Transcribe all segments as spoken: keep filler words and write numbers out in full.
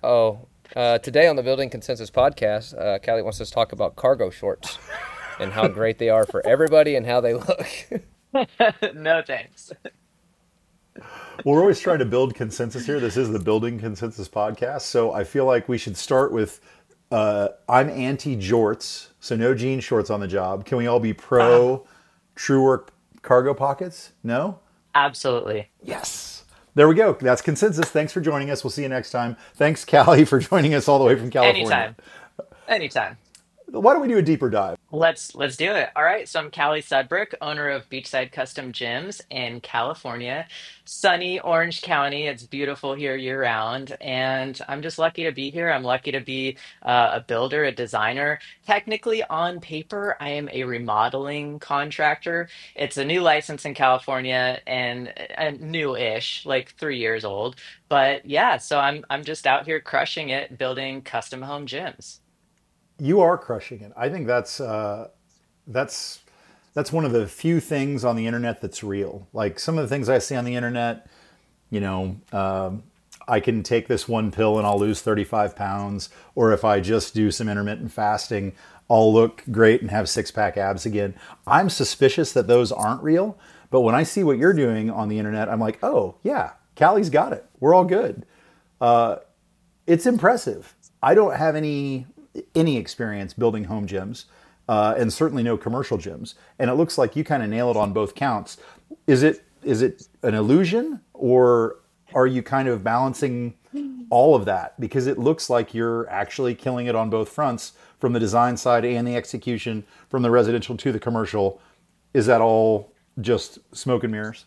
Oh, uh, today on the Building Consensus podcast, uh, Callie wants us to talk about cargo shorts and how great they are for everybody and how they look. No thanks. Well, we're always trying to build consensus here. This is the Building Consensus podcast. So I feel like we should start with uh, I'm anti jorts, so no jean shorts on the job. Can we all be Ah, pro true work cargo pockets? No? absolutely. Yes. There we go. That's consensus. Thanks for joining us. We'll see you next time. Thanks, Callie, for joining us all the way from California. Anytime. Anytime. Why don't we do a deeper dive? Let's let's do it. All right. So I'm Callie Sudbrick, owner of Beachside Custom Gyms in California, sunny Orange County. It's beautiful here year round, and I'm just lucky to be here. I'm lucky to be uh, a builder, a designer. Technically, on paper, I am a remodeling contractor. It's a new license in California and, and new-ish, like three years old. But yeah, so I'm I'm just out here crushing it, building custom home gyms. You are crushing it. I think that's uh, that's that's one of the few things on the internet that's real. Like some of the things I see on the internet, you know, um, I can take this one pill and I'll lose thirty-five pounds, or if I just do some intermittent fasting, I'll look great and have six pack abs again. I'm suspicious that those aren't real, but when I see what you're doing on the internet, I'm like, oh yeah, Callie's got it. We're all good. It's impressive. I don't have any any experience building home gyms, uh, and certainly no commercial gyms. And it looks like you kind of nail it on both counts. Is it is it an illusion, or are you kind of balancing all of that? Because it looks like you're actually killing it on both fronts, from the design side and the execution, from the residential to the commercial. Is that all just smoke and mirrors?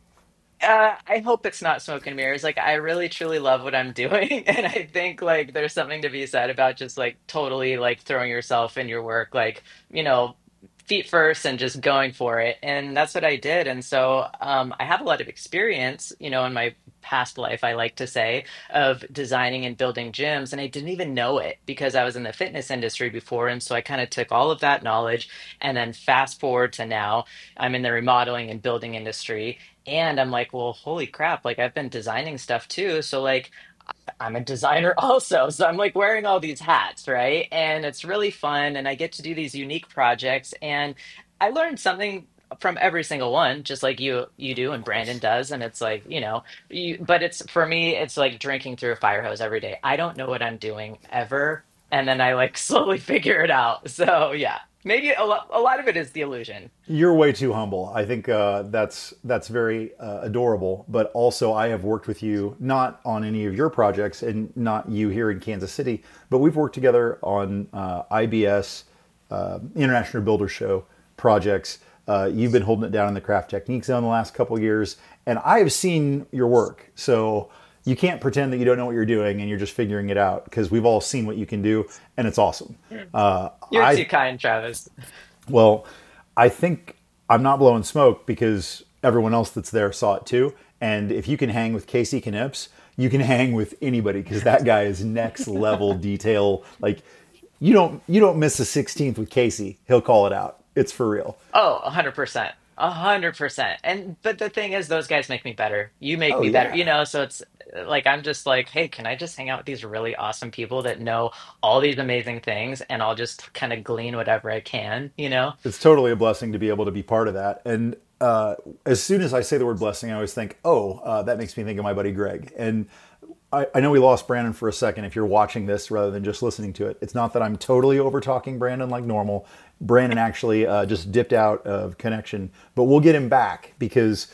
Uh, I hope it's not smoke and mirrors. Like, I really truly love what I'm doing, and I think like there's something to be said about just like totally like throwing yourself in your work, like you know, feet first and just going for it. And that's what I did. And so um, I have a lot of experience, you know, in my past life, I like to say, of designing and building gyms, and I didn't even know it because I was in the fitness industry before. And so I kind of took all of that knowledge and then fast forward to now, I'm in the remodeling and building industry. And I'm like, well, holy crap, like I've been designing stuff too. So like I'm a designer also. So I'm like wearing all these hats, right? And it's really fun and I get to do these unique projects and I learned something from every single one, just like you you do and Brandon does. And it's like, you know, you, but it's for me, it's like drinking through a fire hose every day. I don't know what I'm doing ever. And then I like slowly figure it out. So yeah, maybe a lot, a lot of it is the illusion. You're way too humble. I think uh, that's that's very uh, adorable. But also, I have worked with you not on any of your projects, and not you here in Kansas City, but we've worked together on uh, I B S, uh, International Builder Show projects. Uh, you've been holding it down in the Craft Technique Zone the last couple of years, and I have seen your work. So you can't pretend that you don't know what you're doing and you're just figuring it out, because we've all seen what you can do, and it's awesome. Uh, You're I too kind, Travis. well, I think I'm not blowing smoke because everyone else that's there saw it too. And if you can hang with Casey Knips, you can hang with anybody, because that guy is next level detail. Like you don't you don't miss a sixteenth with Casey. He'll call it out. It's for real. Oh, a hundred percent. A hundred percent. And but the thing is, those guys make me better. You make Oh me better, you yeah. know, so it's uh, like I'm just like, hey, can I just hang out with these really awesome people that know all these amazing things and I'll just kind of glean whatever I can, you know? It's totally a blessing to be able to be part of that. And uh, as soon as I say the word blessing, I always think, oh, uh, that makes me think of my buddy Greg. And I, I know we lost Brandon for a second. If you're watching this rather than just listening to it, it's not that I'm totally over talking Brandon like normal. Brandon actually uh, just dipped out of connection, but we'll get him back because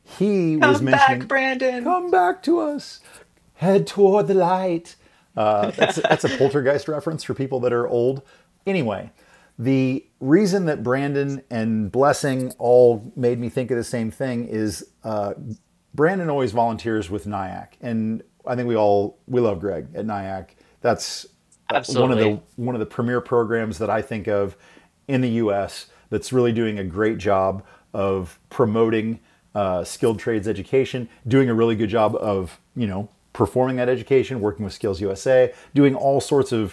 he was Come back, mentioning, Brandon. come back to us, head toward the light. Uh, that's that's a poltergeist reference for people that are old. Anyway, the reason that Brandon and Blessing all made me think of the same thing is uh, Brandon always volunteers with NIAC, and I think we all we love Greg at NIAC. That's uh, one of the Absolutely. one of the premier programs that I think of in the U S that's really doing a great job of promoting uh, skilled trades education, doing a really good job of you know performing that education, working with Skills U S A, doing all sorts of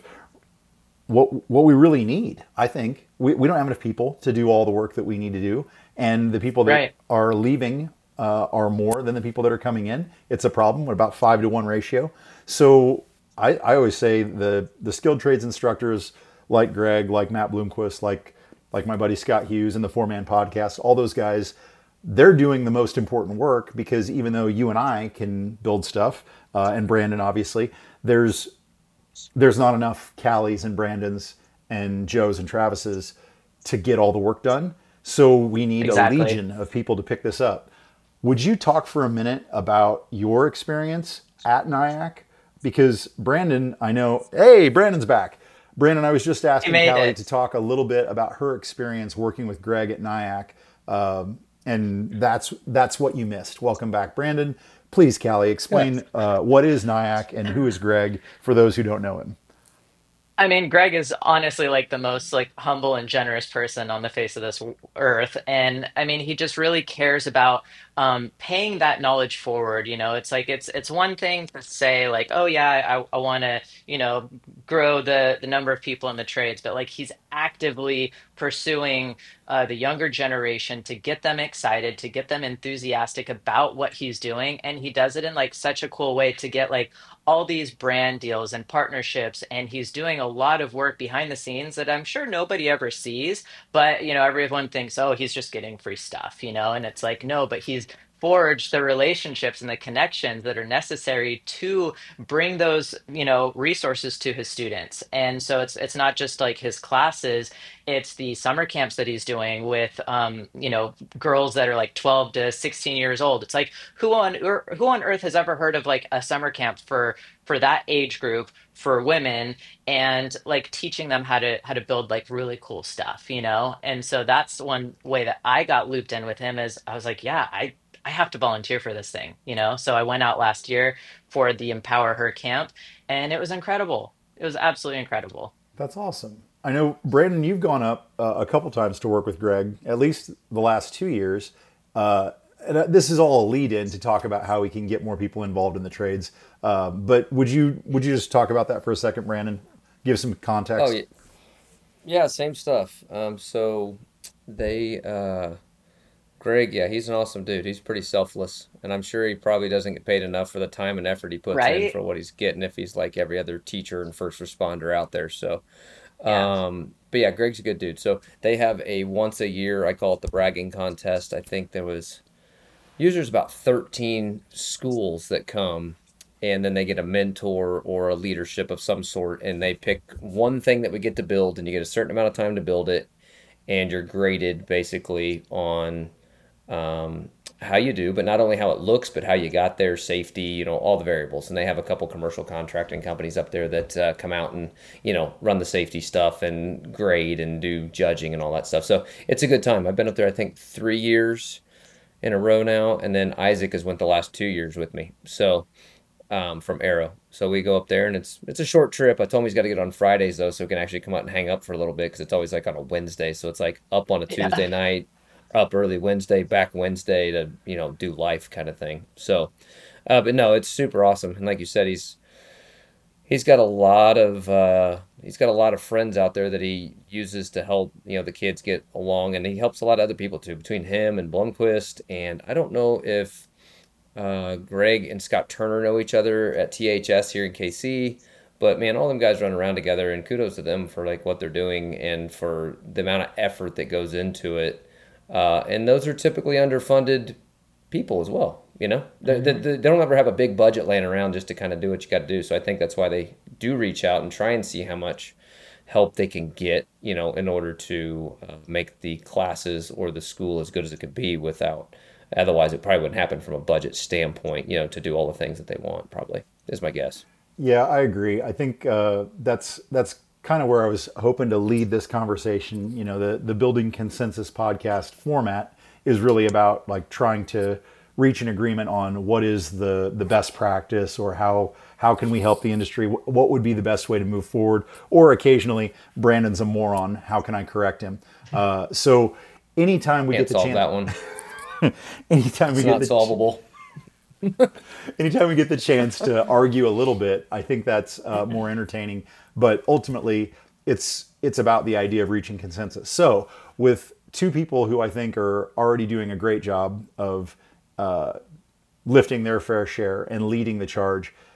what what we really need. I think we, we don't have enough people to do all the work that we need to do, and the people that Right. are leaving uh, are more than the people that are coming in. It's a problem. We're about five to one ratio. So I, I always say the the skilled trades instructors like Greg, like Matt Bloomquist, like like my buddy Scott Hughes and the Four Man Podcast, all those guys, they're doing the most important work because even though you and I can build stuff, uh, and Brandon obviously, there's there's not enough Callie's and Brandon's and Joe's and Travis's to get all the work done. So we need Exactly. a legion of people to pick this up. Would you talk for a minute about your experience at NIAC? Because Brandon, I know, hey, Brandon's back. Brandon, I was just asking made Callie it. to talk a little bit about her experience working with Greg at NIAC. Um, and that's that's what you missed. Welcome back, Brandon. Please, Callie, explain uh, what is NIAC and who is Greg for those who don't know him. I mean, Greg is honestly like the most like humble and generous person on the face of this w- earth. And I mean, he just really cares about um, paying that knowledge forward. You know, it's like it's it's one thing to say like, oh yeah, I, I want to, you know, grow the the number of people in the trades, but like he's actively pursuing uh, the younger generation to get them excited, to get them enthusiastic about what he's doing, and he does it in like such a cool way to get like all these brand deals and partnerships, and he's doing a lot of work behind the scenes that I'm sure nobody ever sees, but you know everyone thinks, oh, he's just getting free stuff, you know, and it's like, no, but he's forged the relationships and the connections that are necessary to bring those, you know, resources to his students. And so it's it's not just like his classes, it's the summer camps that he's doing with um you know girls that are like twelve to sixteen years old. It's like, who on ear- who on earth has ever heard of like a summer camp for for that age group for women, and like teaching them how to how to build like really cool stuff, you know? And so that's one way that I got looped in with him. Is I was like, yeah, I I have to volunteer for this thing, you know? So I went out last year for the Empower Her camp, and it was incredible. It was absolutely incredible. That's awesome. I know, Brandon, you've gone up uh, a couple times to work with Greg, at least the last two years. Uh, and uh, this is all a lead in to talk about how we can get more people involved in the trades. Uh, but would you would you just talk about that for a second, Brandon? Give some Oh context. yeah, yeah, same stuff. Um, so they, uh, Greg, yeah, he's an awesome dude. He's pretty selfless, and I'm sure he probably doesn't get paid enough for the time and effort he puts in Right? for what he's getting if he's like every other teacher and first responder out there. So, Yeah. um, but yeah, Greg's a good dude. So they have a once a year, I call it the bragging contest. I think there was usually there's about thirteen schools that come, and then they get a mentor or a leadership of some sort, and they pick one thing that we get to build, and you get a certain amount of time to build it, and you're graded basically on um, how you do, but not only how it looks, but how you got there, safety, you know, all the variables. And they have a couple commercial contracting companies up there that uh, come out and, you know, run the safety stuff and grade and do judging and all that stuff. So it's a good time. I've been up there, I think, three years in a row now. And then Isaac has went the last two years with me. So um, from Arrow. So we go up there, and it's it's a short trip. I told him he's got to get on Fridays though, so we can actually come out and hang up for a little bit because it's always like on a Wednesday. So it's like up on a Yeah. Tuesday night, up early Wednesday, back Wednesday to you know do life kind of thing. So, uh, but no, it's super awesome. And like you said, he's he's got a lot of uh, he's got a lot of friends out there that he uses to help you know the kids get along, and he helps a lot of other people too. Between him and Blomquist, and I don't know if uh, Greg and Scott Turner know each other at T H S here in K C. But man, all them guys run around together, and kudos to them for like what they're doing and for the amount of effort that goes into it. Uh, and those are typically underfunded people as well. You know, they, they, they don't ever have a big budget laying around just to kind of do what you got to do. So I think that's why they do reach out and try and see how much help they can get, you know, in order to uh, make the classes or the school as good as it could be without. Otherwise, it probably wouldn't happen from a budget standpoint, you know, to do all the things that they want, probably, is my guess. Yeah, I agree. I think uh, that's that's kind of where I was hoping to lead this conversation. You know, the the Building Consensus podcast format is really about like trying to reach an agreement on what is the the best practice or how how can we help the industry? What would be the best way to move forward? Or occasionally, Brandon's a moron. How can I correct him? Uh, so anytime we Can't get the solve chance, that one. anytime we It's get not the solvable. anytime we get the chance to argue a little bit, I think that's uh, more entertaining. But ultimately, it's it's about the idea of reaching consensus. So with two people who I think are already doing a great job of uh, lifting their fair share and leading the charge, uh,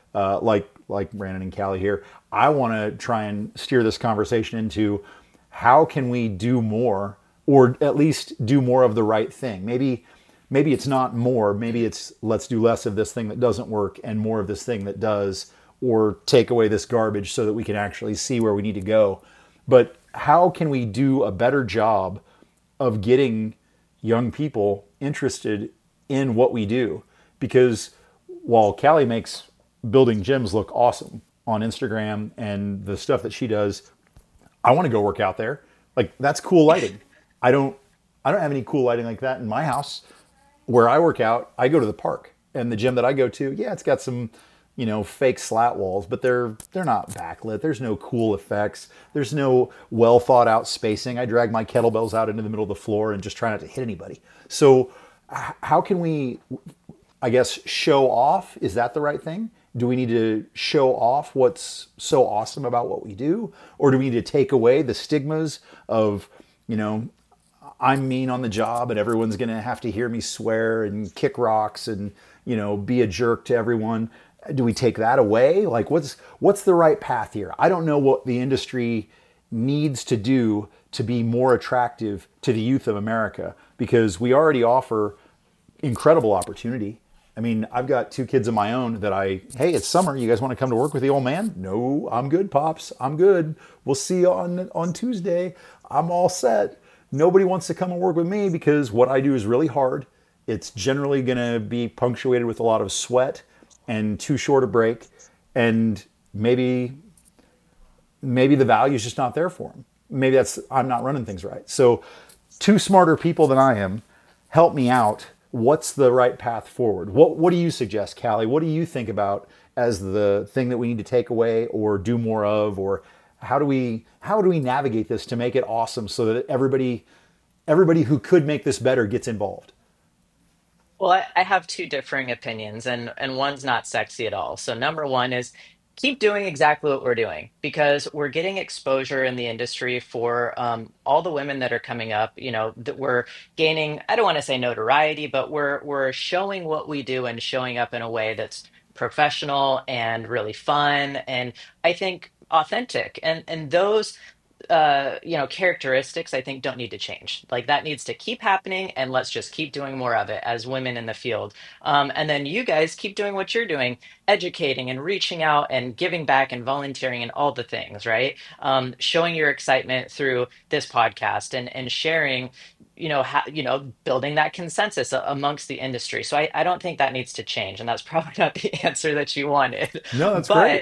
uh, like like Brandon and Callie here. I want to try and steer this conversation into how can we do more, or at least do more of the right thing. Maybe maybe it's not more. Maybe it's let's do less of this thing that doesn't work and more of this thing that does, or take away this garbage so that we can actually see where we need to go. But how can we do a better job of getting young people interested in what we do? Because while Callie makes building gyms look awesome on Instagram and the stuff that she does, I want to go work out there. Like, that's cool lighting. I don't I don't have any cool lighting like that in my house. Where I work out, I go to the park. And the gym that I go to, yeah, it's got some, you know, fake slat walls, but they're they're not backlit. There's no cool effects. There's no well thought out spacing. I drag my kettlebells out into the middle of the floor and just try not to hit anybody. So h- how can we, I guess, show off? Is that the right thing? Do we need to show off what's so awesome about what we do? Or do we need to take away the stigmas of, you know, I'm mean on the job and everyone's going to have to hear me swear and kick rocks and, you know, be a jerk to everyone? Do we take that away? Like, what's what's the right path here? I don't know what the industry needs to do to be more attractive to the youth of America, because we already offer incredible opportunity. I mean, I've got two kids of my own that I, hey, it's summer. You guys want to come to work with the old man? No, I'm good, Pops. I'm good. We'll see you on, on Tuesday. I'm all set. Nobody wants to come and work with me because what I do is really hard. It's generally going to be punctuated with a lot of sweat and too short a break. And maybe, maybe the value is just not there for them. Maybe that's, I'm not running things right. So two smarter people than I am, help me out. What's the right path forward? What What do you suggest, Callie? What do you think about as the thing that we need to take away or do more of, or how do we how do we navigate this to make it awesome so that everybody everybody who could make this better gets involved? Well, I, I have two differing opinions, and and one's not sexy at all. So number one is keep doing exactly what we're doing, because we're getting exposure in the industry for um, all the women that are coming up. You know, that we're gaining. I don't want to say notoriety, but we're we're showing what we do and showing up in a way that's professional and really fun, and I think authentic. And and those uh you know characteristics, I think, don't need to change. Like, that needs to keep happening, and let's just keep doing more of it as women in the field. Um and then you guys keep doing what you're doing, educating and reaching out and giving back and volunteering and all the things, right? Um showing your excitement through this podcast and and sharing, you know how, you know building that consensus a- amongst the industry. So I, I don't think that needs to change, and that's probably not the answer that you wanted. No, that's But great.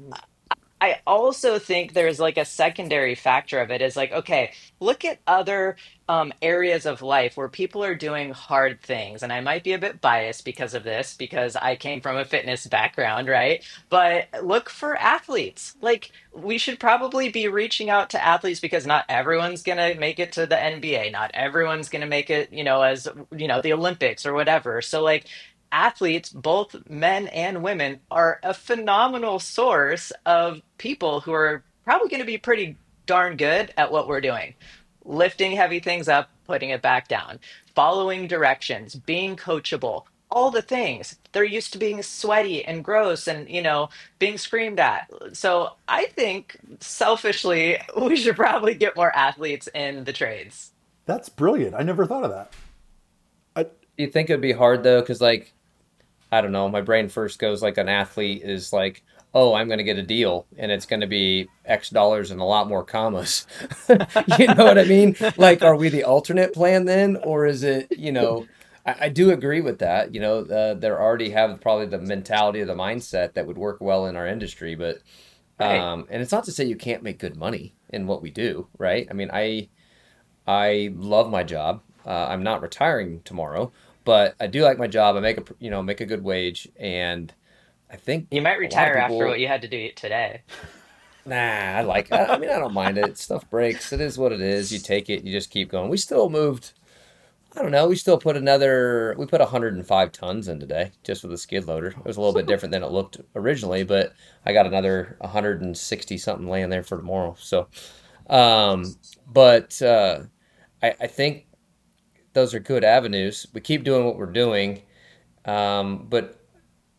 I also think there's like a secondary factor of it is like, okay, look at other um, areas of life where people are doing hard things. And I might be a bit biased because of this, because I came from a fitness background, right? But look for athletes. Like, we should probably be reaching out to athletes, because not everyone's going to make it to the N B A. Not everyone's going to make it, you know, as, you know, the Olympics or whatever. So, like, athletes, both men and women, are a phenomenal source of people who are probably going to be pretty darn good at what we're doing. Lifting heavy things up, putting it back down, following directions, being coachable, all the things. They're used to being sweaty and gross and, you know, being screamed at. So I think selfishly, we should probably get more athletes in the trades. That's brilliant. I never thought of that. I, Do you think it'd be hard though? Because like I don't know, my brain first goes like an athlete is like, oh, I'm going to get a deal and it's going to be X dollars and a lot more commas. You know what I mean? Like, are we the alternate plan then? Or is it, you know, I, I do agree with that. You know, uh, they already have probably the mentality or the mindset that would work well in our industry. But, Right. um, and it's not to say you can't make good money in what we do, right? I mean, I, I love my job. Uh, I'm not retiring tomorrow, but I do like my job. I make a, you know, make a good wage, and I think You might a lot of retire after what people, you had to do today. nah, I like, I, I mean, I don't mind it. Stuff breaks. It is what it is. You take it, you just keep going. We still moved, I don't know, we still put another, we put one hundred five tons in today just with a skid loader. It was a little bit different than it looked originally, but I got another one hundred sixty something laying there for tomorrow. So, um, but, uh, I, I think those are good avenues. We keep doing what we're doing, um, but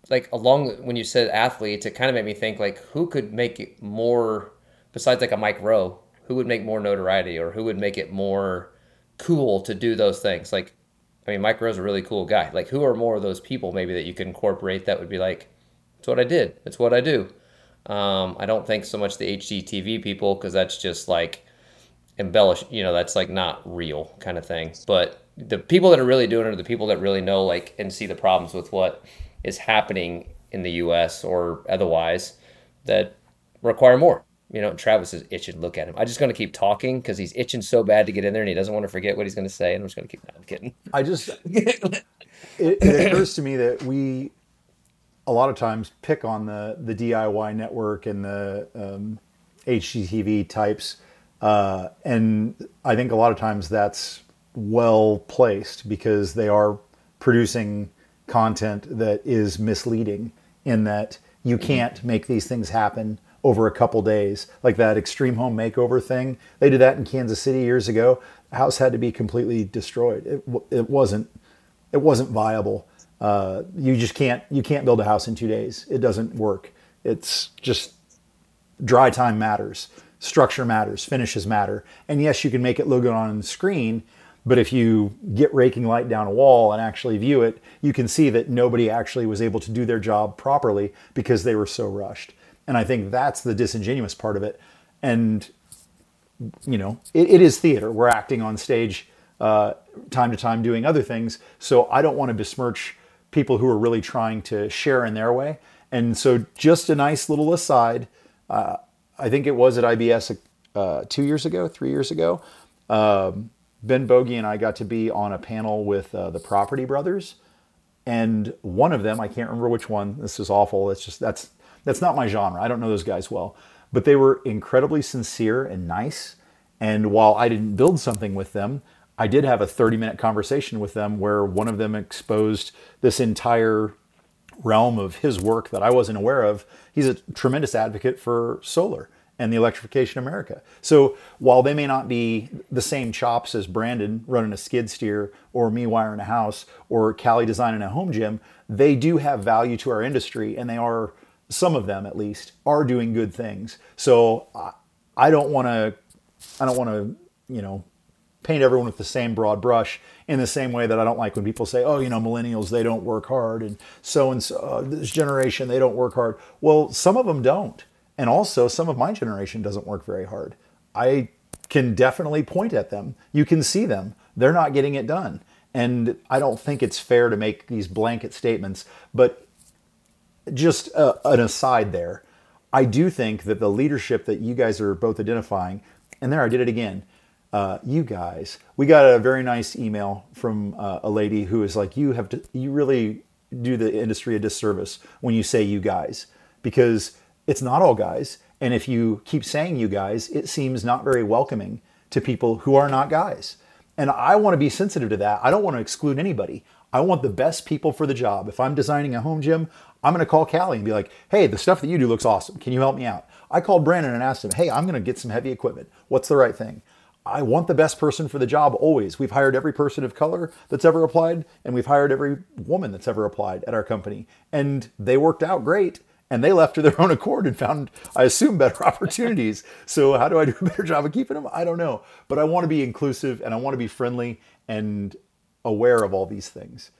like along when you said athletes, it kind of made me think like who could make it more besides like a Mike Rowe, who would make more notoriety or who would make it more cool to do those things? Like, I mean, Mike Rowe's a really cool guy. Like, who are more of those people maybe that you could incorporate that would be like, it's what I did, it's what I do. Um, I don't think so much the H G T V people because that's just like embellish, you know, that's like not real kind of thing. But the people that are really doing it are the people that really know like and see the problems with what is happening in the U S or otherwise that require more. You know, Travis is itching. Look at him. I'm just going to keep talking because he's itching so bad to get in there and he doesn't want to forget what he's going to say. And I'm just going to keep. No, I'm kidding. I just it, it occurs to me that we a lot of times pick on the the D I Y network and the um, H G T V types, uh, and I think a lot of times that's well placed because they are producing content that is misleading in that you can't make these things happen over a couple days. Like that extreme home makeover thing, they did that in Kansas City years ago. The house had to be completely destroyed. It, it wasn't it wasn't viable. Uh, you just can't you can't build a house in two days. It doesn't work. It's just dry time matters, structure matters, finishes matter. And yes, you can make it look good on the screen, but if you get raking light down a wall and actually view it, you can see that nobody actually was able to do their job properly because they were so rushed. And I think that's the disingenuous part of it. And you know, it, it is theater. We're acting on stage uh, time to time doing other things. So I don't want to besmirch people who are really trying to share in their way. And so just a nice little aside, uh, I think it was at I B S uh, two years ago, three years ago, um, Ben Bogey and I got to be on a panel with uh, the Property Brothers. And one of them, I can't remember which one, this is awful, it's just, that's, that's not my genre. I don't know those guys well. But they were incredibly sincere and nice. And while I didn't build something with them, I did have a thirty minute conversation with them where one of them exposed this entire realm of his work that I wasn't aware of. He's a tremendous advocate for solar and the electrification of America. So while they may not be the same chops as Brandon running a skid steer or me wiring a house or Callie designing a home gym, they do have value to our industry, and they are, some of them at least, are doing good things. So I I don't want to, I don't want to, you know, paint everyone with the same broad brush in the same way that I don't like when people say, oh, you know, millennials, they don't work hard, and so and so, uh, this generation, they don't work hard. Well, some of them don't. And also, some of my generation doesn't work very hard. I can definitely point at them. You can see them. They're not getting it done. And I don't think it's fair to make these blanket statements. But just uh, an aside there, I do think that the leadership that you guys are both identifying, and there I did it again, uh, you guys, we got a very nice email from uh, a lady who is like, you have to, you really do the industry a disservice when you say you guys, because it's not all guys. And if you keep saying you guys, it seems not very welcoming to people who are not guys. And I want to be sensitive to that. I don't want to exclude anybody. I want the best people for the job. If I'm designing a home gym, I'm going to call Callie and be like, hey, the stuff that you do looks awesome. Can you help me out? I called Brandon and asked him, hey, I'm going to get some heavy equipment. What's the right thing? I want the best person for the job always. We've hired every person of color that's ever applied, and we've hired every woman that's ever applied at our company. And they worked out great, and they left to their own accord and found, I assume, better opportunities. So how do I do a better job of keeping them? I don't know. But I want to be inclusive, and I want to be friendly and aware of all these things.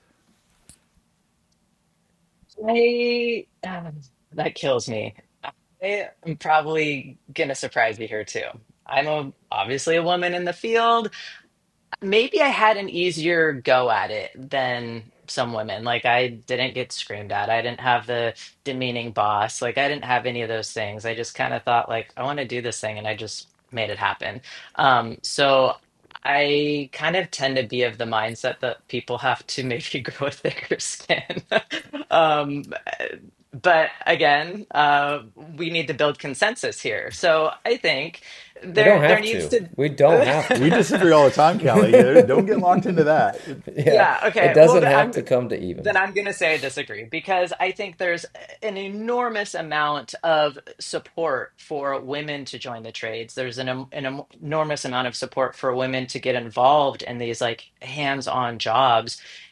I um, that kills me. I am probably gonna surprise you here too. I'm a, obviously a woman in the field. Maybe I had an easier go at it than some women. Like I didn't get screamed at. I didn't have the demeaning boss. Like I didn't have any of those things. I just kind of thought like I want to do this thing and I just made it happen. Um, so I kind of tend to be of the mindset that people have to maybe grow a thicker skin. Um, but again, uh, we need to build consensus here. So I think We don't there there have needs to. to We don't have We to. disagree all the time, Callie. Don't get locked into that. Yeah, yeah, it okay. Well, doesn't then have I'm to come to even. then I'm going to say I disagree because I think there's an enormous amount of support for women to join the trades. There's an, em- an em- enormous amount of support for women to get involved in these like hands-on jobs.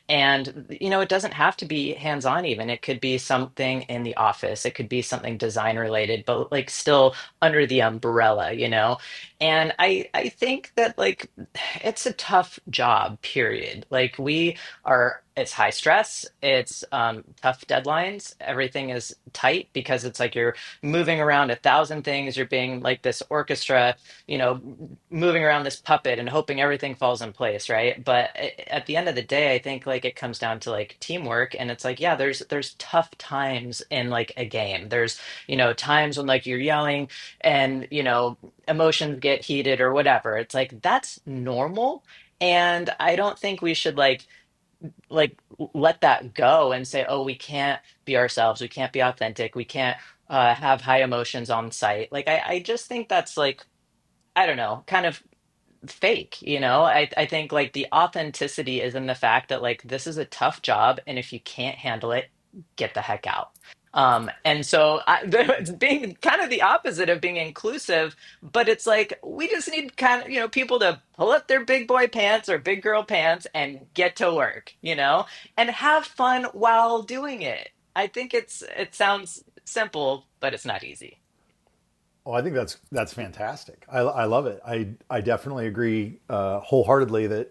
And, you know, it doesn't have to be hands-on even. It could be something in the office. It could be something design related, but like still under the umbrella, you know? And I I think that like it's a tough job, period. Like we are it's high stress, it's um, tough deadlines. Everything is tight because it's like you're moving around a thousand things. You're being like this orchestra, you know, moving around this puppet and hoping everything falls in place, right? But a- at the end of the day, I think like it comes down to like teamwork, and it's like, yeah, there's there's tough times in like a game. There's, you know, times when like you're yelling and, you know, emotions get heated or whatever. It's like that's normal. And I don't think we should like like let that go and say, oh, we can't be ourselves, we can't be authentic, we can't uh, have high emotions on site. Like I, I just think that's like I don't know, kind of fake, you know? I, I think like the authenticity is in the fact that like this is a tough job, and if you can't handle it, get the heck out. Um, and so I, it's being kind of the opposite of being inclusive, but it's like we just need kind of, you know, people to pull up their big boy pants or big girl pants and get to work, you know, and have fun while doing it. I think it's it sounds simple, but it's not easy. Oh, I think that's that's fantastic. I, I love it. I I definitely agree uh, wholeheartedly that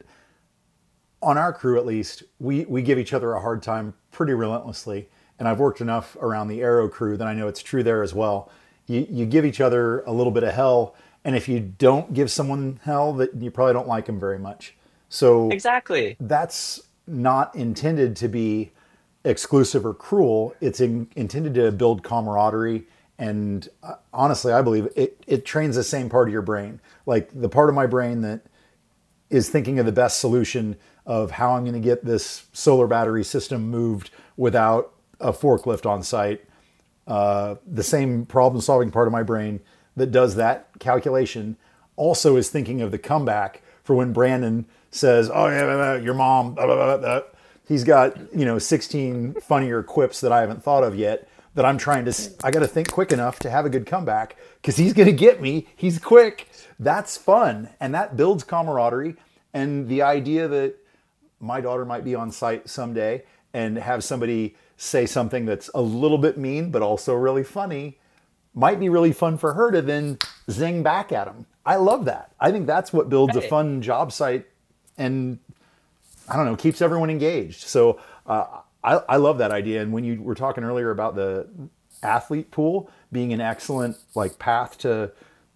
on our crew at least we we give each other a hard time pretty relentlessly. And I've worked enough around the Aero crew that I know it's true there as well. You you give each other a little bit of hell, and if you don't give someone hell, that you probably don't like them very much. So Exactly. that's not intended to be exclusive or cruel. It's in, intended to build camaraderie. And uh, honestly, I believe it, it trains the same part of your brain. Like the part of my brain that is thinking of the best solution of how I'm going to get this solar battery system moved without a forklift on site. Uh, the same problem solving part of my brain that does that calculation also is thinking of the comeback for when Brandon says, "Oh yeah, blah, blah, your mom." Blah, blah, blah, blah. He's got you know sixteen funnier quips that I haven't thought of yet. That I'm trying to. I got to think quick enough to have a good comeback because he's going to get me. He's quick. That's fun, and that builds camaraderie. And the idea that my daughter might be on site someday and have somebody say something that's a little bit mean but also really funny might be really fun for her to then zing back at him. I love that. I think that's what builds a Right. fun job site and I don't know, keeps everyone engaged. So uh, I, I love that idea. And when you were talking earlier about the athlete pool being an excellent like path to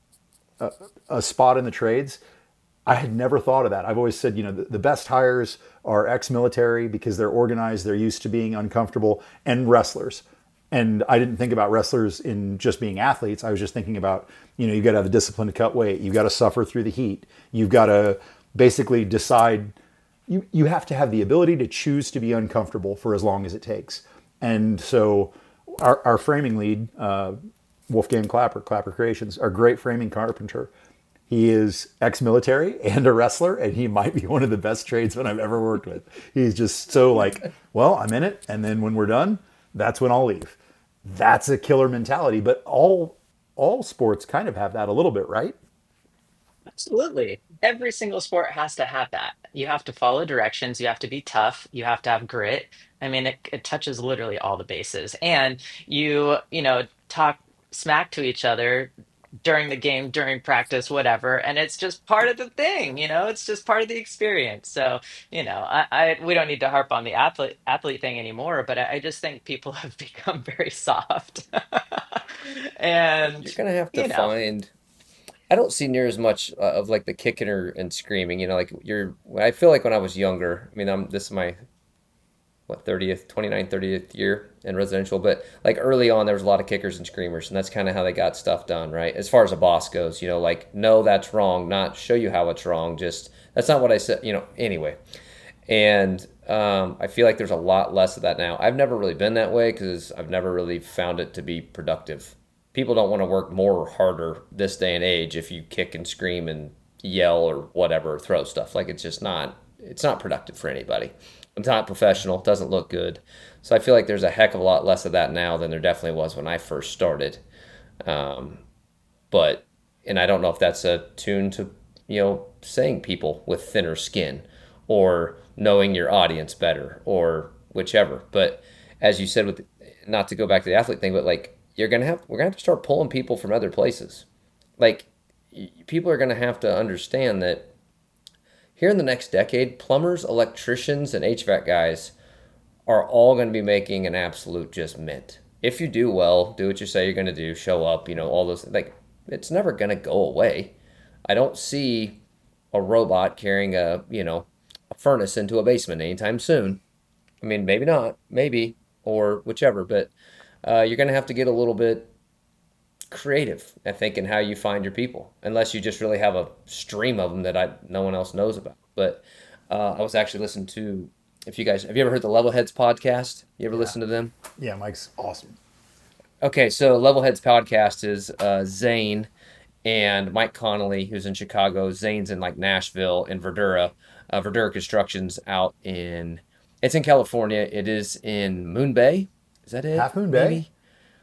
a spot in the trades, I had never thought of that. I've always said, you know, the, the best hires are ex-military because they're organized, they're used to being uncomfortable, and wrestlers. And I didn't think about wrestlers in just being athletes. I was just thinking about, you know, you got to have the discipline to cut weight. You've got to suffer through the heat. You've got to basically decide. You you have to have the ability to choose to be uncomfortable for as long as it takes. And so, our, our framing lead, uh, Wolfgang Clapper, Clapper Creations, our great framing carpenter. He is ex-military and a wrestler, and he might be one of the best tradesmen I've ever worked with. He's just so like, well, I'm in it, and then when we're done, that's when I'll leave. That's a killer mentality. But all all sports kind of have that a little bit, right? Absolutely. Every single sport has to have that. You have to follow directions. You have to be tough. You have to have grit. I mean, it, it touches literally all the bases. And you, you know, talk smack to each other during the game, during practice, whatever. And it's just part of the thing, you know, it's just part of the experience. So, you know, I, I we don't need to harp on the athlete athlete thing anymore, but I, I just think people have become very soft. And, You're gonna have to you know, find. I don't see near as much uh, of like the kicking or and screaming. You know, like you're. I feel like when I was younger. I mean, I'm this is my what thirtieth, twenty ninth, thirtieth year in residential, but like early on there was a lot of kickers and screamers, and that's kind of how they got stuff done, right? As far as a boss goes, you know, like no, that's wrong, not show you how it's wrong, just that's not what I said, you know. Anyway, and um, I feel like there's a lot less of that now. I've never really been that way because I've never really found it to be productive. People don't want to work more or harder this day and age if you kick and scream and yell or whatever, throw stuff. Like it's just not it's not productive for anybody. It's not professional. It doesn't look good. So I feel like there's a heck of a lot less of that now than there definitely was when I first started. Um, but and I don't know if that's a tune to you know saying people with thinner skin or knowing your audience better or whichever. But as you said, with not to go back to the athlete thing, but like you're gonna have we're gonna have to start pulling people from other places. Like people are gonna have to understand that here in the next decade, plumbers, electricians, and H V A C guys are all going to be making an absolute just mint. If you do well, do what you say you're going to do, show up, you know, all those, like, it's never going to go away. I don't see a robot carrying a, you know, a furnace into a basement anytime soon. I mean, maybe not, maybe, or whichever, but uh, you're going to have to get a little bit creative, I think, in how you find your people, unless you just really have a stream of them that I no one else knows about. But uh, I was actually listening to, if you guys, have you ever heard the Levelheads podcast? You ever Yeah. listen to them? Yeah, Mike's awesome. Okay, so Levelheads podcast is uh, Zane and Mike Connolly, who's in Chicago. Zane's in like Nashville and Verdura. Uh, Verdura Construction's out in, it's in California. It is in Moon Bay. Is that it? Half Moon Bay? Maybe?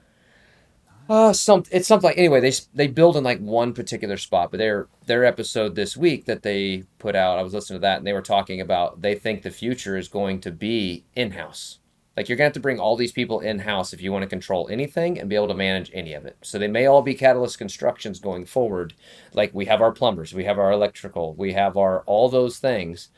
Uh, some it's something like anyway. They they build in like one particular spot, but their their episode this week that they put out, I was listening to that, and they were talking about they think the future is going to be in house. Like you're gonna have to bring all these people in house if you want to control anything and be able to manage any of it. So they may all be Catalyst Constructions going forward. Like we have our plumbers, we have our electrical, we have our all those things.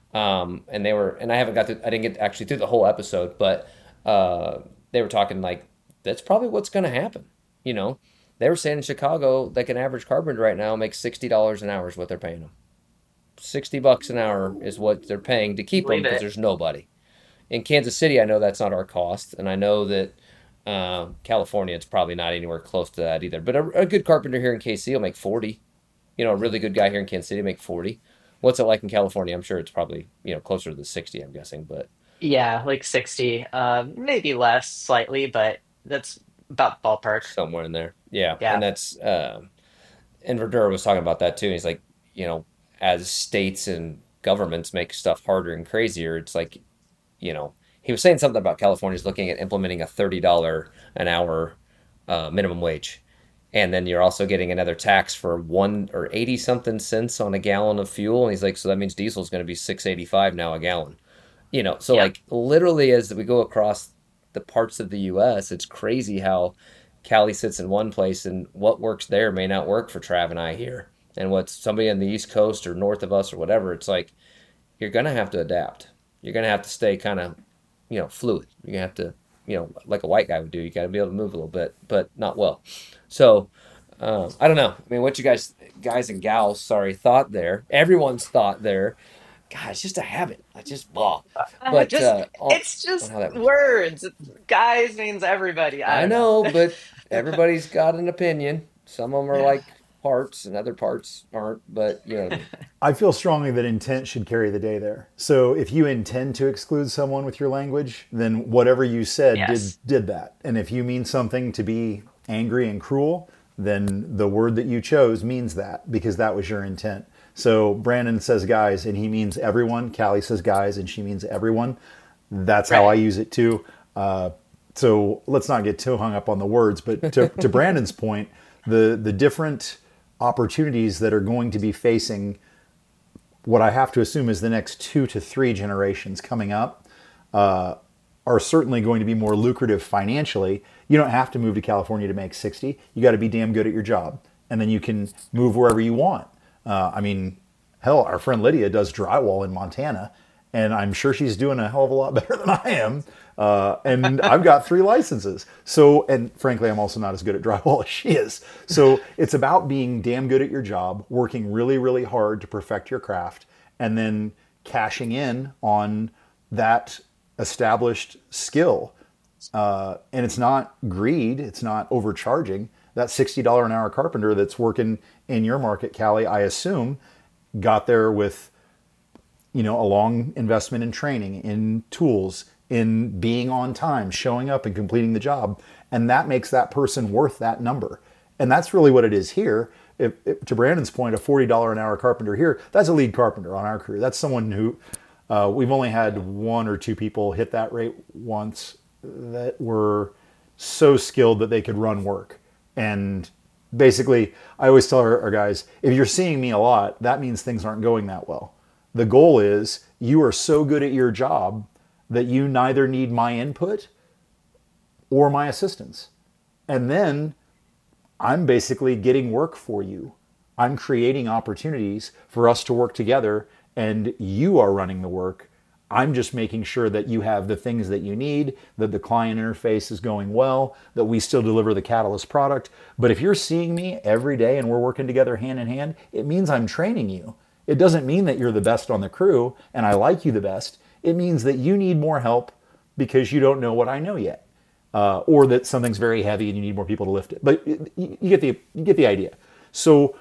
Um, and they were, and I haven't got to, I didn't get actually through the whole episode, but uh, they were talking like that's probably what's going to happen. You know, they were saying in Chicago, like an average carpenter right now makes sixty dollars an hour is what they're paying them. sixty bucks an hour is what they're paying to keep them Believe because it. there's nobody. In Kansas City, I know that's not our cost, and I know that uh, California, it's probably not anywhere close to that either. But a, a good carpenter here in K C will make forty. You know, a really good guy here in Kansas City will make forty. What's it like in California? I'm sure it's probably, you know, closer to the sixty, I'm guessing, but Yeah, like sixty, uh, maybe less slightly, but that's about ballpark. somewhere in there. Yeah, and Yeah. that's uh, and Verdura was talking about that too. He's like, you know, as states and governments make stuff harder and crazier, it's like, you know, he was saying something about California's looking at implementing a thirty dollars an hour uh, minimum wage. And then you're also getting another tax for one or eighty something cents on a gallon of fuel. And he's like, so that means diesel is going to be six eighty-five now a gallon. You know, so Yep. like literally as we go across the parts of the U S, it's crazy how Cali sits in one place and what works there may not work for Trav and I here. And what's somebody on the East Coast or north of us or whatever, it's like you're going to have to adapt. You're going to have to stay kind of, you know, fluid. You're going to have to, you know, like a white guy would do. You got to be able to move a little bit, but not well. So, um, I don't know. I mean, what you guys, guys and gals, sorry, thought there. Everyone's thought there. God, it's just a habit. I just, blah. Uh, But just uh, on, it's on just how that works. words. Guys means everybody. I I don't know. know, but everybody's got an opinion. Some of them are like parts, and other parts aren't. But you know what I mean. I feel strongly that intent should carry the day there. So if you intend to exclude someone with your language, then whatever you said did Yes. did that. And if you mean something to be angry and cruel, then the word that you chose means that because that was your intent. So Brandon says guys and he means everyone. Callie says guys and she means everyone. That's how I Right. use it too. Uh, so let's not get too hung up on the words. But to, to Brandon's point, the the different opportunities that are going to be facing what I have to assume is the next two to three generations coming up uh, are certainly going to be more lucrative financially. You don't have to move to California to make sixty. You got to be damn good at your job, and then you can move wherever you want. Uh, I mean, hell, our friend Lydia does drywall in Montana, and I'm sure she's doing a hell of a lot better than I am. Uh, and I've got three licenses. So, and frankly, I'm also not as good at drywall as she is. So it's about being damn good at your job, working really, really hard to perfect your craft, and then cashing in on that established skill. Uh, and it's not greed. It's not overcharging. That sixty dollars an hour carpenter that's working in your market, Callie, I assume, got there with, you know, a long investment in training, in tools, in being on time, showing up and completing the job. And that makes that person worth that number. And that's really what it is here. If, if, to Brandon's point, a forty dollars an hour carpenter here, that's a lead carpenter on our crew. That's someone who uh, we've only had one or two people hit that rate once that were so skilled that they could run work. And basically, I always tell our, our guys, if you're seeing me a lot, that means things aren't going that well. The goal is you are so good at your job that you neither need my input or my assistance. And then I'm basically getting work for you. I'm creating opportunities for us to work together, and you are running the work. I'm just making sure that you have the things that you need, that the client interface is going well, that we still deliver the Catalyst product. But if you're seeing me every day and we're working together hand in hand, it means I'm training you. It doesn't mean that you're the best on the crew and I like you the best. It means that you need more help because you don't know what I know yet, uh, or that something's very heavy and you need more people to lift it. But you, you get the you get the idea. So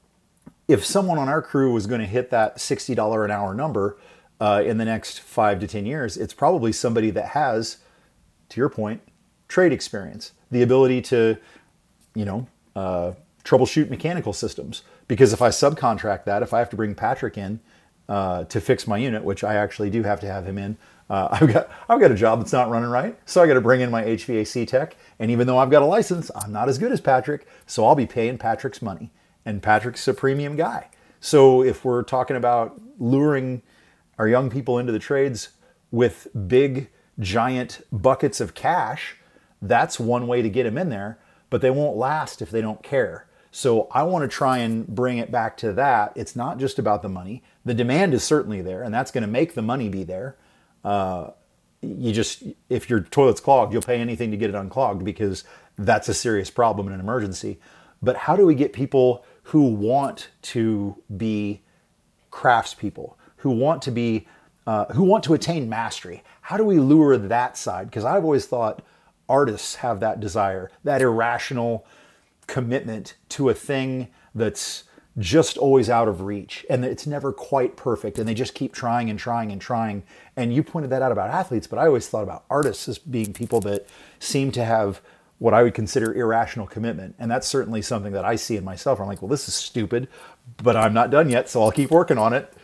if someone on our crew was going to hit that sixty dollars an hour number uh, in the next five to ten years, it's probably somebody that has, to your point, trade experience, the ability to, you know, uh, troubleshoot mechanical systems. Because if I subcontract that, if I have to bring Patrick in uh, to fix my unit, which I actually do have to have him in, uh, I've got I've got a job that's not running right, so I got to bring in my H V A C tech. And even though I've got a license, I'm not as good as Patrick, so I'll be paying Patrick's money. And Patrick's a premium guy. So if we're talking about luring our young people into the trades with big, giant buckets of cash, that's one way to get them in there, but they won't last if they don't care. So I want to try and bring it back to that. It's not just about the money. The demand is certainly there, and that's going to make the money be there. Uh, you just, if your toilet's clogged, you'll pay anything to get it unclogged because that's a serious problem in an emergency. But how do we get people who want to be craftspeople, who want to be, uh, who want to attain mastery? How do we lure that side? Because I've always thought artists have that desire, that irrational commitment to a thing that's just always out of reach and it's never quite perfect, and they just keep trying and trying and trying. And you pointed that out about athletes, but I always thought about artists as being people that seem to have what I would consider irrational commitment. And that's certainly something that I see in myself. I'm like, well, this is stupid, but I'm not done yet, so I'll keep working on it.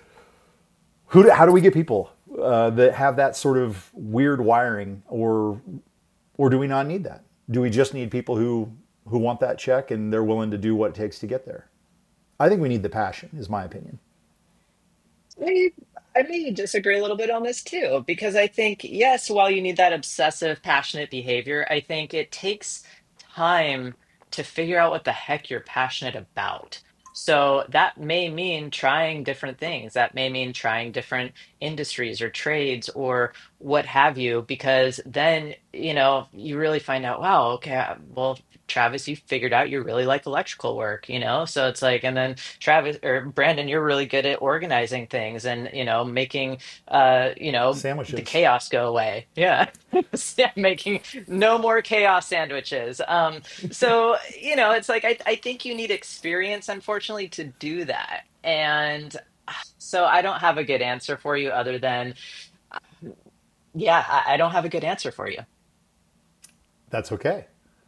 Who do, how do we get people uh, that have that sort of weird wiring, or or do we not need that? Do we just need people who, who want that check and they're willing to do what it takes to get there? I think we need the passion, is my opinion. I, I may disagree a little bit on this too, because I think, yes, while you need that obsessive, passionate behavior, I think it takes time to figure out what the heck you're passionate about. So that may mean trying different things. That may mean trying different industries or trades or what have you, because then, you know, you really find out, wow, okay, well, Travis, you figured out you really like electrical work, you know? So it's like, and then Travis or Brandon, you're really good at organizing things and, you know, making, uh, you know, the Sandwiches. chaos go away. Yeah. Yeah, making no more chaos sandwiches. Um, so, you know, it's like, I, I think you need experience, unfortunately, to do that. And so I don't have a good answer for you other than, yeah, I, I don't have a good answer for you. That's okay.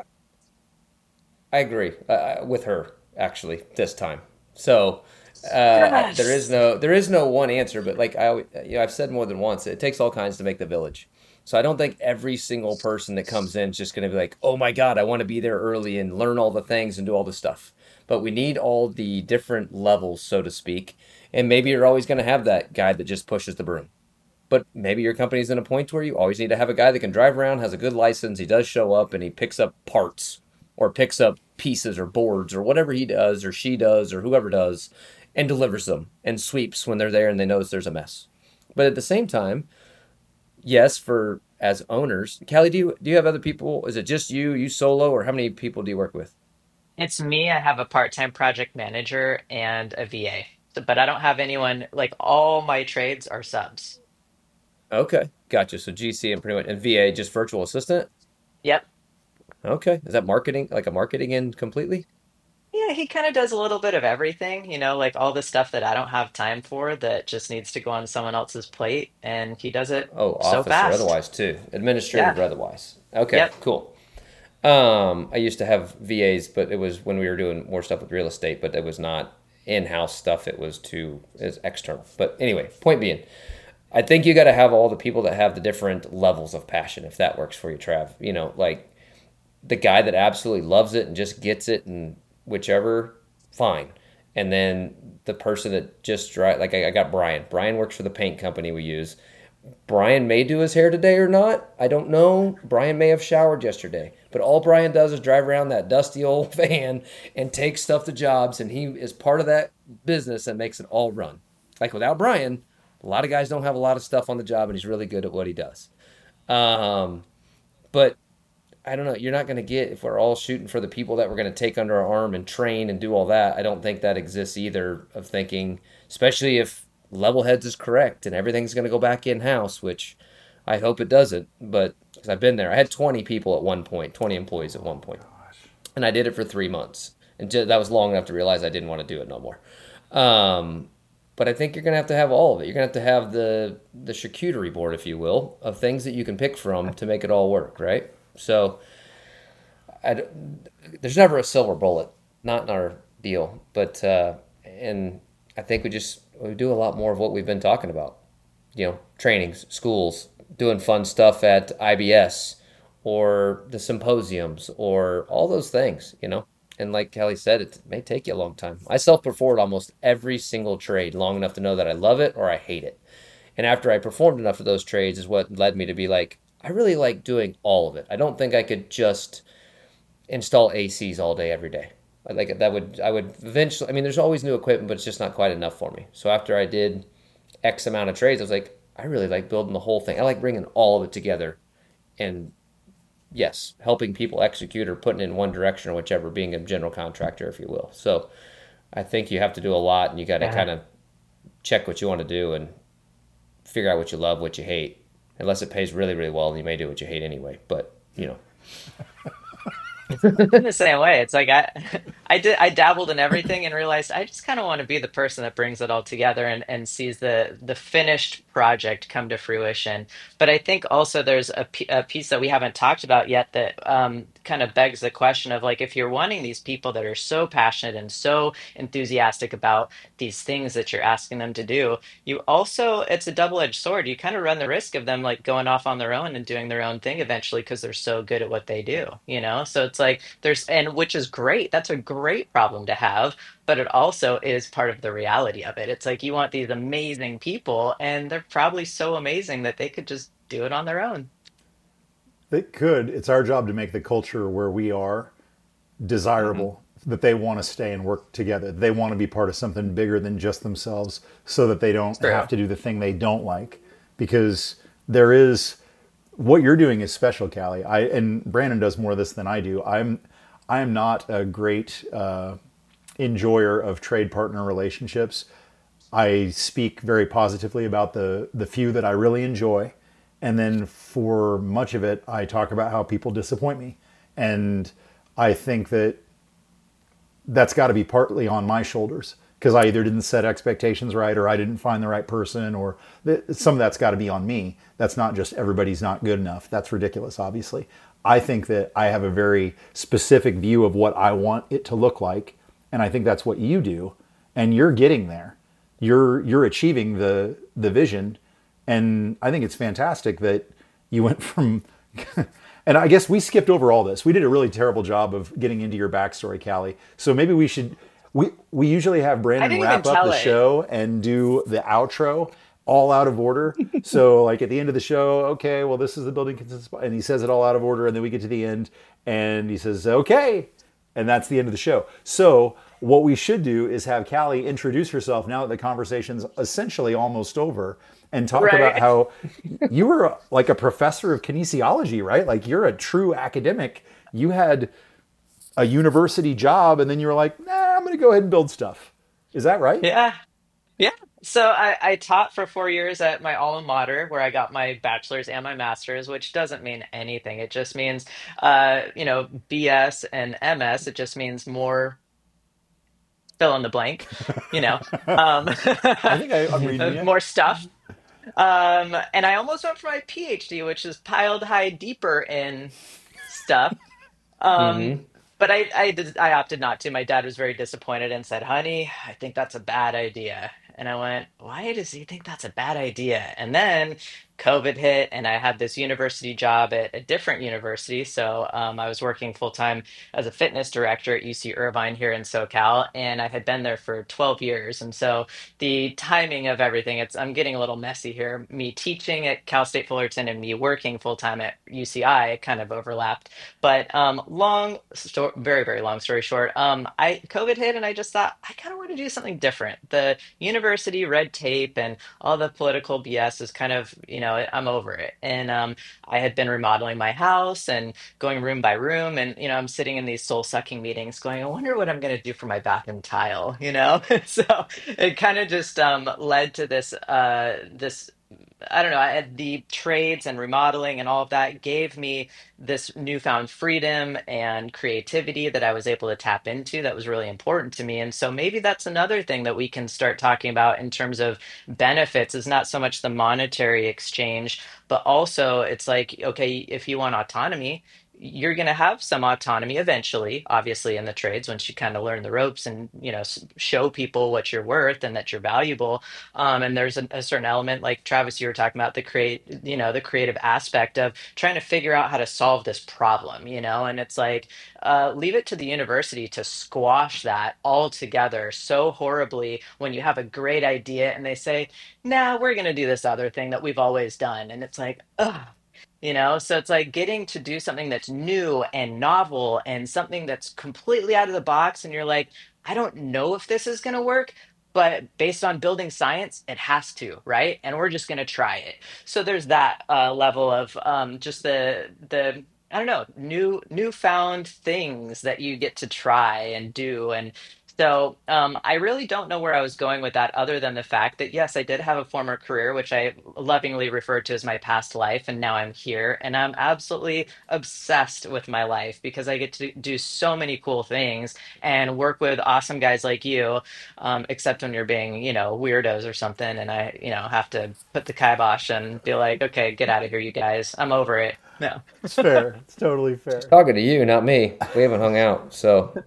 I agree uh, with her actually this time. So uh, I, there is Yes. no there is no one answer, but like I always- you know I've said more than once, it takes all kinds to make the village. So I don't think every single person that comes in is just going to be like, oh my God, I want to be there early and learn all the things and do all the stuff. But we need all the different levels, so to speak. And maybe you're always going to have that guy that just pushes the broom. But maybe your company's in a point where you always need to have a guy that can drive around, has a good license, he does show up, and he picks up parts or picks up pieces or boards or whatever he does or she does or whoever does and delivers them and sweeps when they're there and they notice there's a mess. But at the same time, yes, for as owners, Callie, do you do you have other people? Is it just you, you solo, or how many people do you work with? It's me. I have a part-time project manager and a V A. So, but I don't have anyone, like all my trades are subs. Okay, gotcha. So G C and pretty much and V A just virtual assistant. Yep. Okay, is that marketing like a marketing end completely? Yeah, he kind of does a little bit of everything, you know, like all the stuff that I don't have time for that just needs to go on someone else's plate, and he does it Oh, so office or fast. otherwise too, Yeah. administrative or otherwise. Okay, Yep. cool. Um, I used to have V As, but it was when we were doing more stuff with real estate, but it was not in-house stuff. It was to is external. But anyway, point being, I think you got to have all the people that have the different levels of passion, if that works for you, Trav. You know, like the guy that absolutely loves it and just gets it and whichever, fine. And then the person that just drive, like I, I got Brian. Brian works for the paint company we use. Brian may do his hair today or not. I don't know. Brian may have showered yesterday. But all Brian does is drive around that dusty old van and take stuff to jobs, and he is part of that business that makes it all run. Like without Brian, a lot of guys don't have a lot of stuff on the job, and he's really good at what he does. Um, but I don't know. You're not going to get, if we're all shooting for the people that we're going to take under our arm and train and do all that. I don't think that exists either. Of thinking, especially if level heads is correct and everything's going to go back in house, which I hope it doesn't. But because I've been there, I had twenty people at one point, twenty employees at one point, and I did it for three months, and ju- that was long enough to realize I didn't want to do it no more. Um, but I think you're going to have to have all of it. You're going to have to have the the charcuterie board, if you will, of things that you can pick from to make it all work, right? So I, there's never a silver bullet, not in our deal. But uh, and I think we just we do a lot more of what we've been talking about. You know, trainings, schools, doing fun stuff at I B S or the symposiums or all those things. You know, and like Kelly said, it may take you a long time. I self-performed almost every single trade long enough to know that I love it or I hate it. And after I performed enough of those trades is what led me to be like, I really like doing all of it. I don't think I could just install A Cs all day every day. I like that would I would eventually. I mean, there's always new equipment, but it's just not quite enough for me. So after I did X amount of trades, I was like, I really like building the whole thing. I like bringing all of it together, and yes, helping people execute or putting it in one direction or whichever, being a general contractor, if you will. So I think you have to do a lot, and you got to Yeah. kind of check what you want to do and figure out what you love, what you hate. Unless it pays really, really well, and you may do what you hate anyway. But you know, I'm the same way. It's like I I did I dabbled in everything and realized I just kind of want to be the person that brings it all together and, and sees the the finished project come to fruition. But I think also there's a, p- a piece that we haven't talked about yet that um, kind of begs the question of like if you're wanting these people that are so passionate and so enthusiastic about these things that you're asking them to do, you also it's a double-edged sword. You kind of run the risk of them like going off on their own and doing their own thing eventually because they're so good at what they do, you know? So it's like there's and which is great. That's a great problem to have, but it also is part of the reality of it. It's like you want these amazing people and they're probably so amazing that they could just do it on their own. They could. It's our job to make the culture where we are hmm desirable, that they want to stay and work together. They want to be part of something bigger than just themselves so that they don't have True. to do the thing they don't like. Because there is what you're doing is special, Callie. I and Brandon does more of this than I do. I'm I am not a great uh, enjoyer of trade partner relationships. I speak very positively about the the few that I really enjoy, and then for much of it, I talk about how people disappoint me, and I think that that's got to be partly on my shoulders because I either didn't set expectations right or I didn't find the right person or th- some of that's got to be on me. That's not just everybody's not good enough. That's ridiculous, obviously. I think that I have a very specific view of what I want it to look like, and I think that's what you do, and you're getting there. You're you're achieving the the vision, and I think it's fantastic that you went from and I guess we skipped over all this. We did a really terrible job of getting into your backstory, Callie. So maybe we should. We we usually have I Brandon didn't even wrap up tell the it. show and do the outro all out of order. So like at the end of the show, okay, well this is the building consists, and he says it all out of order, and then we get to the end, and he says okay, and that's the end of the show. So what we should do is have Callie introduce herself now that the conversation's essentially almost over, and talk about Right. how you were like a professor of kinesiology, right? Like you're a true academic. You had a university job, and then you were like, nah, I'm going to go ahead and build stuff. Is that right? Yeah. Yeah. So I, I taught for four years at my alma mater where I got my bachelor's and my master's, which doesn't mean anything. It just means, uh, you know, B S and M S. It just means more fill in the blank, you know, um, I think I, I'm reading you. more stuff. Um, and I almost went for my PhD, which is piled high deeper in stuff. Um, hmm but I, I, did, I opted not to. My dad was very disappointed and said, "Honey, I think that's a bad idea." And I went, "Why does he think that's a bad idea?" And then COVID hit, and I had this university job at a different university. So um, I was working full time as a fitness director at U C Irvine here in SoCal, and I had been there for twelve years. And so the timing of everything, it's I'm getting a little messy here. Me teaching at Cal State Fullerton and me working full time at U C I kind of overlapped. But um, long, sto- very, very long story short, um, I COVID hit, and I just thought I kind of want to do something different. The university red tape and all the political B S is kind of, you know, I'm over it. And um, I had been remodeling my house and going room by room, and you know, I'm sitting in these soul sucking meetings, going, I wonder what I'm going to do for my bathroom tile, you know. So it kind of just um, led to this uh, this. I don't know. I had the trades and remodeling and all of that gave me this newfound freedom and creativity that I was able to tap into that was really important to me. And so maybe that's another thing that we can start talking about in terms of benefits is not so much the monetary exchange, but also it's like, okay, if you want autonomy, you're going to have some autonomy eventually, obviously in the trades once you kind of learn the ropes and, you know, s- show people what you're worth and that you're valuable. Um, and there's a, a certain element like Travis, you were talking about the create, you know, the creative aspect of trying to figure out how to solve this problem, you know, and it's like, uh, leave it to the university to squash that altogether so horribly when you have a great idea and they say, nah, we're going to do this other thing that we've always done. And it's like, ugh. You know, so it's like getting to do something that's new and novel and something that's completely out of the box. And you're like, I don't know if this is going to work, but based on building science, it has to, right? And we're just going to try it. So there's that uh, level of um, just the the I don't know, new newfound things that you get to try and do. And so um, I really don't know where I was going with that, other than the fact that yes, I did have a former career, which I lovingly refer to as my past life, and now I'm here, and I'm absolutely obsessed with my life because I get to do so many cool things and work with awesome guys like you, um, except when you're being, you know, weirdos or something, and I, you know, have to put the kibosh and be like, okay, get out of here, you guys. I'm over it. No. It's fair. It's totally She's fair. talking to you, not me. We haven't hung out, so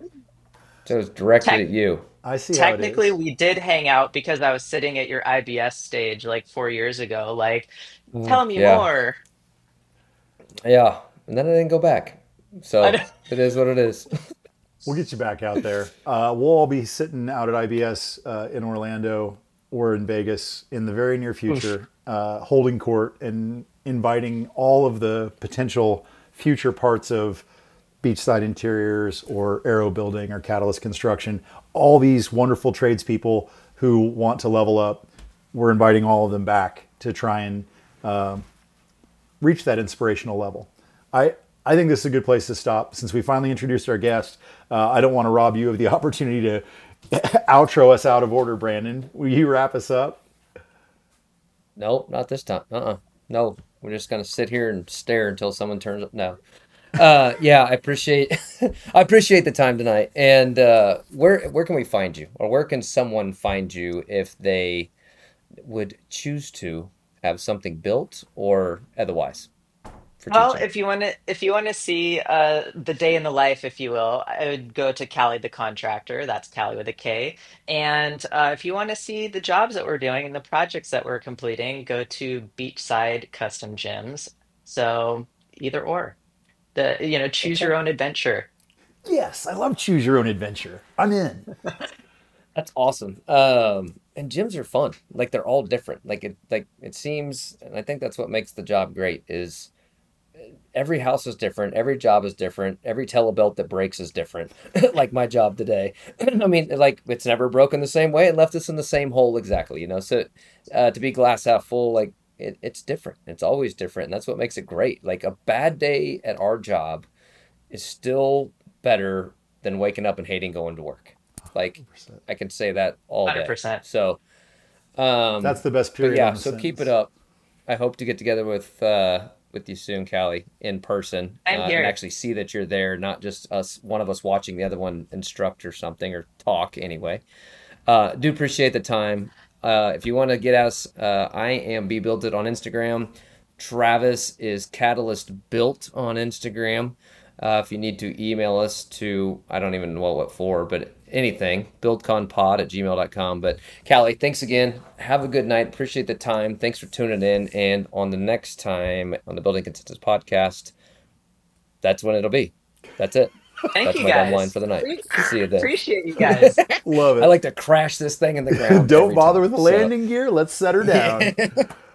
so it's directed Tech at you. I see how it Technically, is. we did hang out because I was sitting at your I B S stage like four years ago. Like, Mm, tell me yeah, more. yeah, and then I didn't go back. I So don't- it is what it is. We'll get you back out there. Uh, we'll all be sitting out at I B S uh, in Orlando or in Vegas in the very near Oof. future, uh, holding court and inviting all of the potential future parts of beachside interiors or aero building or catalyst construction. All these wonderful tradespeople who want to level up, we're inviting all of them back to try and reach that inspirational level. I I think this is a good place to stop since we finally introduced our guest. Uh, I don't want to rob you of the opportunity to outro us out of order, Brandon. Will you wrap us up? No, not this time. Uh-uh. No, we're just gonna sit here and stare until someone turns up. No. Uh, yeah, I appreciate I appreciate the time tonight. And uh, where where can we find you, or where can someone find you if they would choose to have something built or otherwise for Well, teaching? if you want to, if you want to see uh, the day in the life, if you will, I would go to Cali the Contractor. That's Cali with a K. And uh, if you want to see the jobs that we're doing and the projects that we're completing, go to Beachside Custom Gyms. So either or, the you know, choose Okay. your own adventure. Yes, I love choose your own adventure. I'm in. That's awesome. Um, and gyms are fun. Like they're all different. Like it like it seems, and I think that's what makes the job great is every house is different, every job is different, every telebelt that breaks is different. Like my job today. I mean, like it's never broken the same way. It left us in the same hole exactly, you know. So uh, to be glass half full, like it, it's different. It's always different, and that's what makes it great. Like a bad day at our job is still better than waking up and hating going to work. Like I can say that all day. one hundred percent. So, That's um, the best but period yeah, on the so keep it sentence. up. I hope to get together with uh with you soon, Callie, in person, I'm uh, and here. actually see that you're there, not just us, one of us watching the other one instruct or something or talk anyway. Uh, do appreciate the time. Uh, if you want to get us, uh, I am Be Built It on Instagram. Travis is Catalyst Built on Instagram. Uh, if you need to email us to, I don't even know what for, but anything, buildconpod at gmail dot com. But Callie, thanks again. Have a good night. Appreciate the time. Thanks for tuning in. And on the next time on the Building Consensus podcast, that's when it'll be. That's it. Thank That's you my dumb line guys. for the night. Pre- See you then. Appreciate you guys. Love it. I like to crash this thing in the ground. Don't every bother time, with the so. landing gear. Let's set her down.